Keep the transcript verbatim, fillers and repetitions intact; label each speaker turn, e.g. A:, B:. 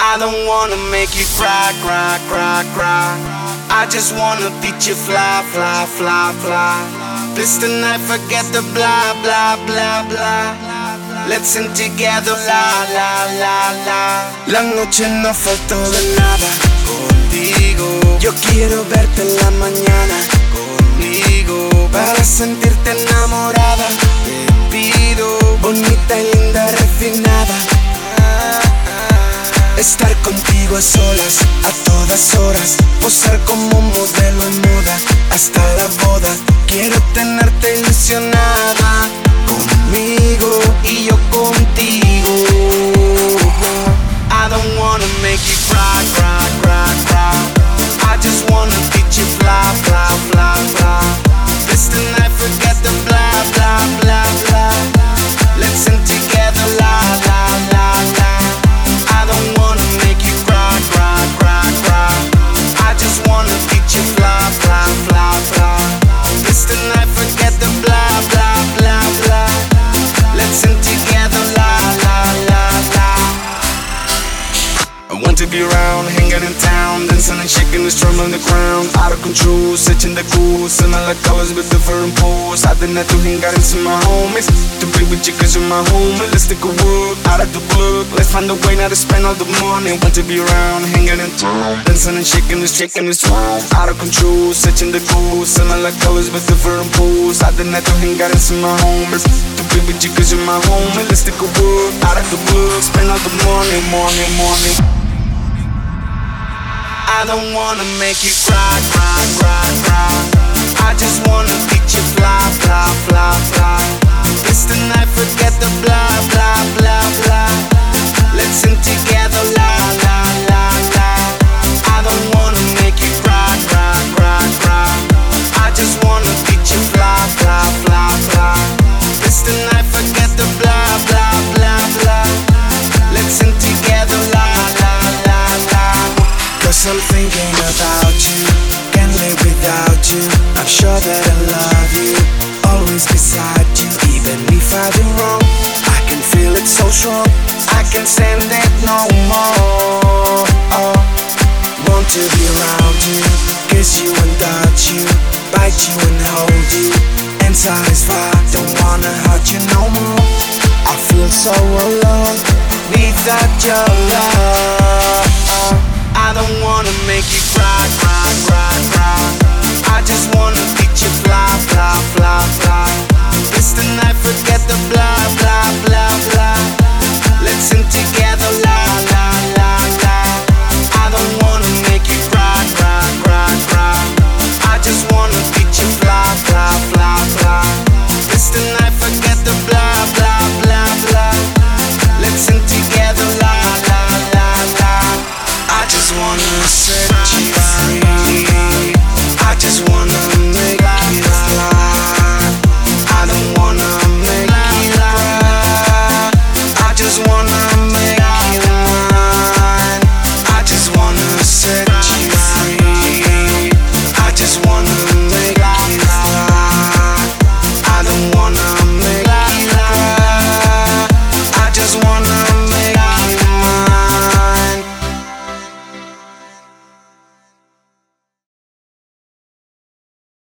A: I don't wanna make you cry, cry, cry, cry. I just wanna teach you fly, fly, fly, fly. Please tonight forget the blah, blah, blah, blah. Let's sing together, la, la, la, la. La noche no faltó de nada contigo. Yo quiero verte en la mañana conmigo. Para sentirte enamorada te pido, bonita y linda, refinada. Estar contigo a solas, a todas horas. Posar como modelo en moda, hasta la boda. Quiero tenerte ilusionada conmigo y yo contigo. I don't wanna make you cry, cry, cry, cry. I just wanna teach you fly, fly, fly, fly. This tonight forget the blah, blah, blah, blah. Let's sing together, la, la, la, la. I don't wanna make you cry, cry, cry, cry. I just wanna teach you fly, fly, fly, fly. This tonight forget the blah, blah, blah, blah. Let's sing together, la, la, la, la. I want to be around, hanging in town, dancing and shaking the drum on the ground. Out of control, searching the cool, smelling like colors with different pools. I did not to hang out into my homies, to be with you cause you're my homie. Let's take a walk out of the blue, let's find a way now to spend all the money. Want to be around, hanging in town, dancing and shaking the shaking the drum. Out of control, searching the cool, smelling like colors with different pools. I did not to hang out into my homies, to be with you cause you're my homie. Let's take a walk out of the blue, spend all the money, money, money. I don't wanna make you cry, cry, cry, cry. I just wanna teach you fly, fly, fly, fly. This tonight forget the blah, blah, blah, blah. Let's sing together, la, la, la, la. I don't wanna make you cry, cry, cry, cry. I just wanna teach you fly, fly, fly, fly. This tonight forget the blah, blah, blah, blah. Let's sing together, la, la, la, la. Cause I'm thinking about you, can't live without you. I'm sure that I love you, always beside you. Even if I do wrong, I can feel it so strong. I can't stand it no more. Oh, want to be around you, kiss you and touch you, bite you and hold you, and satisfy. Don't wanna hurt you no more. I feel so alone without your love. I don't wanna make you cry, cry, cry, cry. I just wanna teach you fly, fly, fly, fly. This tonight forget the blah, blah, blah, blah. Let's